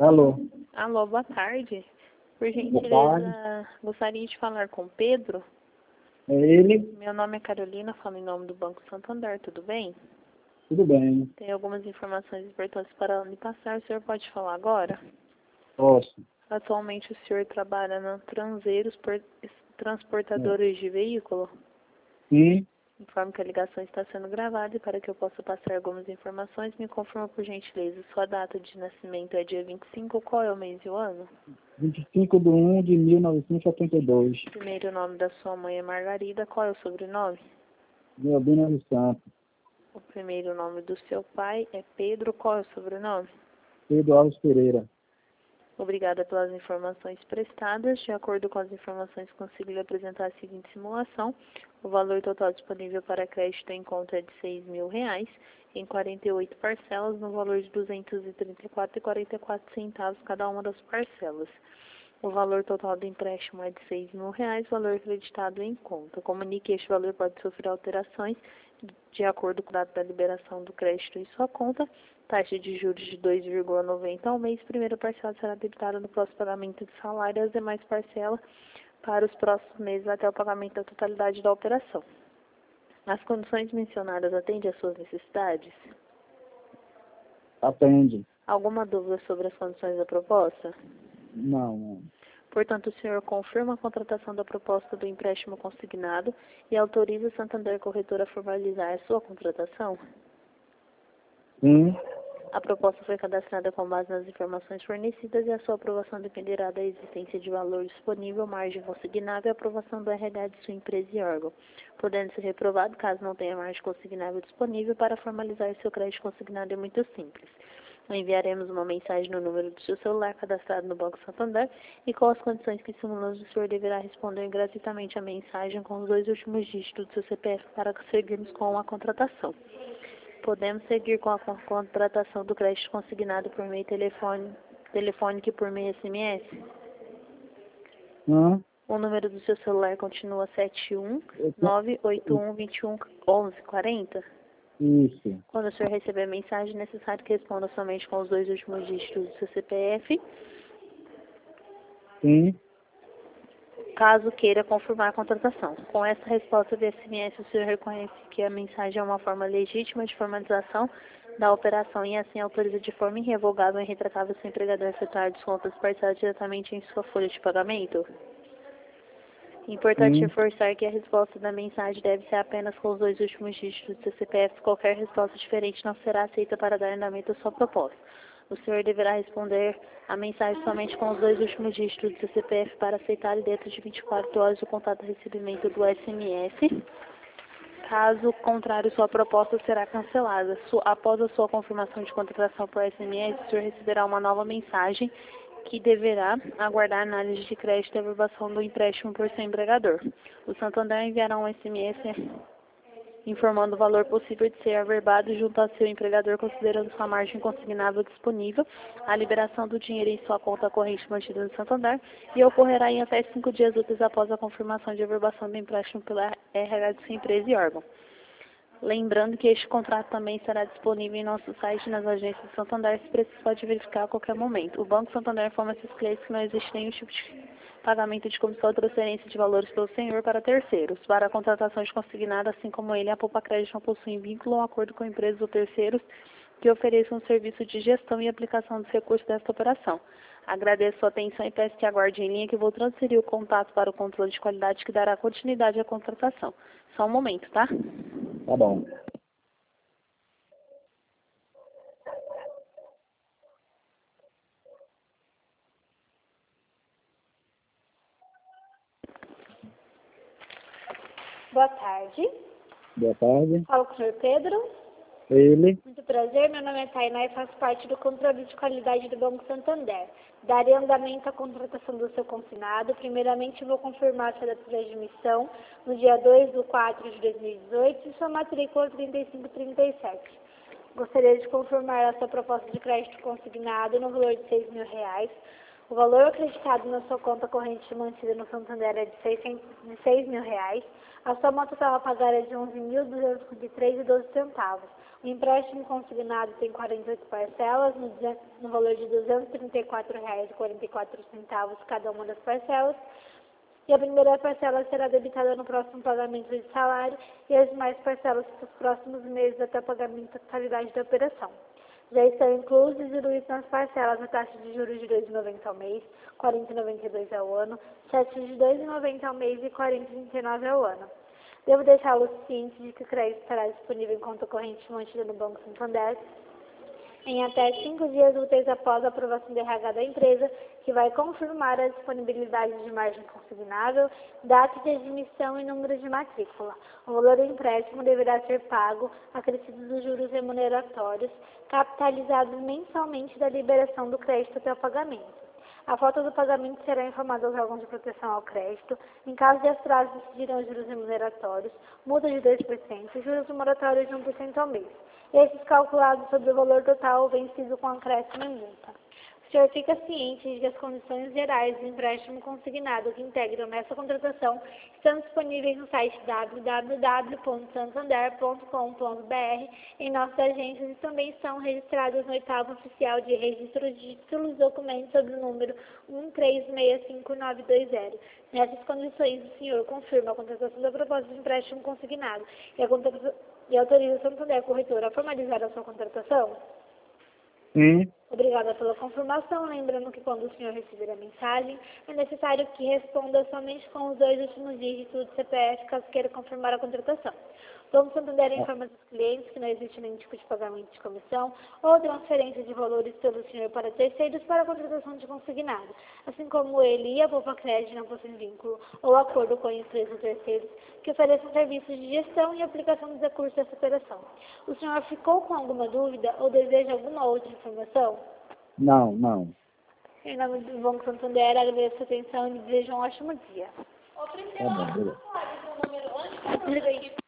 Alô, Alô, boa tarde. Por boa tarde. gentileza, gostaria de falar com Pedro. É ele? Meu nome é Carolina, falo em nome do Banco Santander, tudo bem? Tudo bem, Tem algumas informações importantes para me passar, o senhor pode falar agora? posso. Atualmente o senhor trabalha na Transeiros É. Transportadores de Veículo? Sim, Informo que a ligação está sendo gravada e para que eu possa passar algumas informações, me confirma por gentileza, sua data de nascimento é dia 25, qual é o mês e o ano? 25/1/1972. Primeiro nome da sua mãe é Margarida, qual é o sobrenome? Leobina dos Santos. O primeiro nome do seu pai é Pedro, qual é o sobrenome? Pedro Alves Pereira. Obrigada pelas informações prestadas. De acordo com as informações, consigo lhe apresentar a seguinte simulação. O valor total disponível para crédito em conta é de R$ 6.000, em 48 parcelas, no valor de R$ 234,44 cada uma das parcelas. O valor total do empréstimo é de R$ 6.000, valor acreditado em conta. Comunique que este valor pode sofrer alterações de acordo com a data da liberação do crédito em sua conta. Taxa de juros de 2,90 ao mês. Primeira parcela será debitada no próximo pagamento de salário e as demais parcelas para os próximos meses até o pagamento da totalidade da operação. As condições mencionadas atendem às suas necessidades? Atende. Alguma dúvida sobre as condições da proposta? Não. Portanto, o senhor confirma a contratação da proposta do empréstimo consignado e autoriza o Santander Corretora a formalizar a sua contratação? Sim, A proposta foi cadastrada com base nas informações fornecidas e a sua aprovação dependerá da existência de valor disponível, margem consignável e aprovação do RH de sua empresa e órgão, podendo ser reprovado caso não tenha margem consignável disponível. Para formalizar seu crédito consignado é muito simples. Enviaremos uma mensagem no número do seu celular cadastrado no Banco Santander e com as condições que simulamos, o senhor deverá responder gratuitamente a mensagem com os 2 últimos dígitos do seu CPF para seguirmos com a contratação. Podemos seguir com a contratação do crédito consignado por meio telefônico e por meio SMS? O número do seu celular continua 71981211140? isso. Quando o senhor receber a mensagem, é necessário que responda somente com os 2 últimos dígitos do seu CPF, Sim, caso queira confirmar a contratação. Com essa resposta via SMS, o senhor reconhece que a mensagem é uma forma legítima de formalização da operação e assim autoriza de forma irrevogável e irretratável seu empregador a efetuar descontos parciais diretamente em sua folha de pagamento? Importante sim. reforçar que a resposta da mensagem deve ser apenas com os 2 últimos dígitos do seu CPF. Qualquer resposta diferente não será aceita para dar andamento à sua proposta. O senhor deverá responder a mensagem somente com os 2 últimos dígitos do seu CPF para aceitar e dentro de 24 horas do contato de recebimento do SMS. Caso contrário, sua proposta será cancelada. Após a sua confirmação de contratação por SMS, o senhor receberá uma nova mensagem que deverá aguardar análise de crédito e aprovação do empréstimo por seu empregador. O Santander enviará um SMS informando o valor possível de ser averbado junto ao seu empregador, considerando sua margem consignável disponível, a liberação do dinheiro em sua conta corrente mantida no Santander e ocorrerá em até 5 dias úteis após a confirmação de averbação do empréstimo pela RH de sua empresa e órgão. Lembrando que este contrato também estará disponível em nosso site e nas agências do Santander, se preciso pode verificar a qualquer momento. O Banco Santander informa seus clientes que não existe nenhum tipo de pagamento de comissão ou transferência de valores pelo senhor para terceiros. Para a contratação de consignado, assim como ele, a Poupa Crédito não possui vínculo ou acordo com empresas ou terceiros que ofereçam um serviço de gestão e aplicação dos recursos desta operação. Agradeço sua atenção e peço que aguarde em linha que vou transferir o contato para o controle de qualidade que dará continuidade à contratação. Só um momento, tá? Tá bom. Boa tarde. Boa tarde. Falo com o senhor Pedro. Ele? Muito prazer, meu nome é Tainá e faço parte do controle de qualidade do Banco Santander. Darei andamento à contratação do seu consignado. Primeiramente, vou confirmar sua data de admissão no dia 2/4/2018 e sua matrícula 3537. Gostaria de confirmar a sua proposta de crédito consignado no valor de R$ 6.000. O valor acreditado na sua conta corrente mantida no Santander é de R$6.000. A soma total a pagar é de R$11.253,12. O empréstimo consignado tem 48 parcelas, no valor de R$234,44 cada uma das parcelas. E a primeira parcela será debitada no próximo pagamento de salário e as demais parcelas para os próximos meses até o pagamento da totalidade da operação. Já estão inclusos e diluídos nas parcelas a taxa de juros de R$ 2,90 ao mês, R$ 40,92 ao ano, taxas de R$ 2,90 ao mês e R$ 40,39 ao ano. Devo deixá-los cientes de que o crédito estará disponível em conta corrente mantida no Banco Santander em até 5 dias úteis após a aprovação do RH da empresa, que vai confirmar a disponibilidade de margem consignável, data de admissão e número de matrícula. O valor do empréstimo deverá ser pago, acrescidos dos juros remuneratórios, capitalizados mensalmente da liberação do crédito até o pagamento. A falta do pagamento será informada aos órgãos de proteção ao crédito. Em caso de atraso, decidirão os juros remuneratórios, multa de 2% e juros moratórios de 1% ao mês. Esses calculados sobre o valor total vencido com acréscimo e multa. O senhor fica ciente de que as condições gerais do empréstimo consignado que integram nessa contratação estão disponíveis no site www.santander.com.br em nossas agências e também estão registradas no 8º Oficial de Registro de Títulos e Documentos sob o número 1365920. Nessas condições, o senhor confirma a contratação da proposta de empréstimo consignado e autoriza o Santander Corretora a formalizar a sua contratação? Sim. Obrigada pela confirmação. Lembrando que quando o senhor receber a mensagem, é necessário que responda somente com os 2 últimos dígitos do CPF, caso queira confirmar a contratação. O Banco Santander informa aos clientes que não existe nenhum tipo de pagamento de comissão ou transferência de valores pelo senhor para terceiros para a contratação de consignado, assim como ele e a Poupa Crédito não possuem vínculo ou acordo com a empresa ou terceiros que ofereçam serviços de gestão e aplicação dos recursos dessa operação. O senhor ficou com alguma dúvida ou deseja alguma outra informação? Não, não. Em nome do Banco Santander, agradeço a atenção e desejo um ótimo dia. Tá bom, beleza. Obrigado.